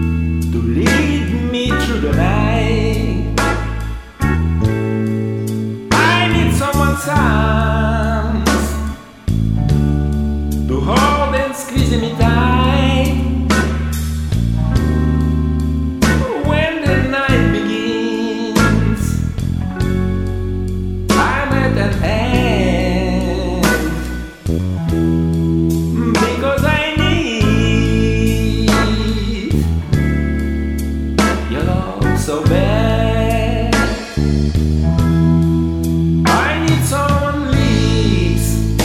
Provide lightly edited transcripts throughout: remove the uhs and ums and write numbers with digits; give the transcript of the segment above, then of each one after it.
to lead me through the night. I need someone's arms to hold and squeeze me tight. When the night begins, I'm at an end, because I need your love so bad. I need someone lives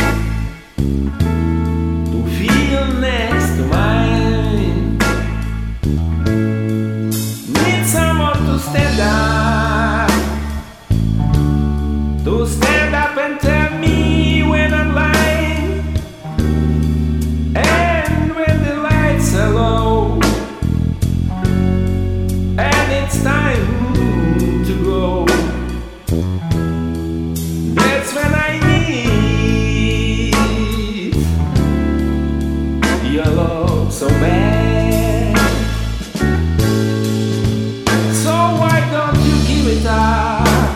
to feel next to mine. Need someone to stand up and tell me when I'm lying, and when the lights are low, and it's time to go. That's when I need your love so bad. So why don't you give it up,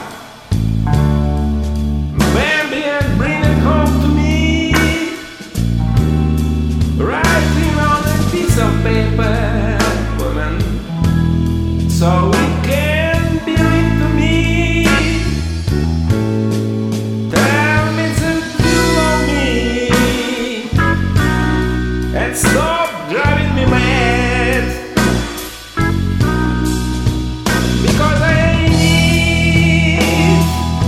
baby, and bring it home to me? Writing on a piece of paper, woman, so it can be linked to me. Tell me that you love me and stop driving me mad, because I need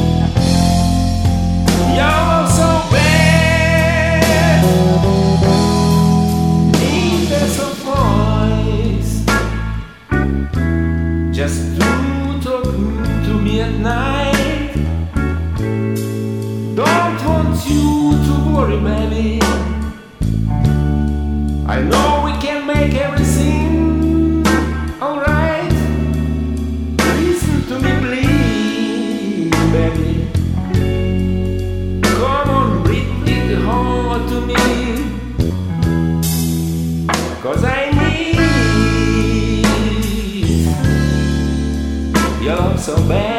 your love so bad. Need a soft voice just to talk to me at night. Don't want you to worry, baby. I know we can make everything alright. Listen to me, please, baby. Come on, breathe it hard to me, 'cause I need your love so bad.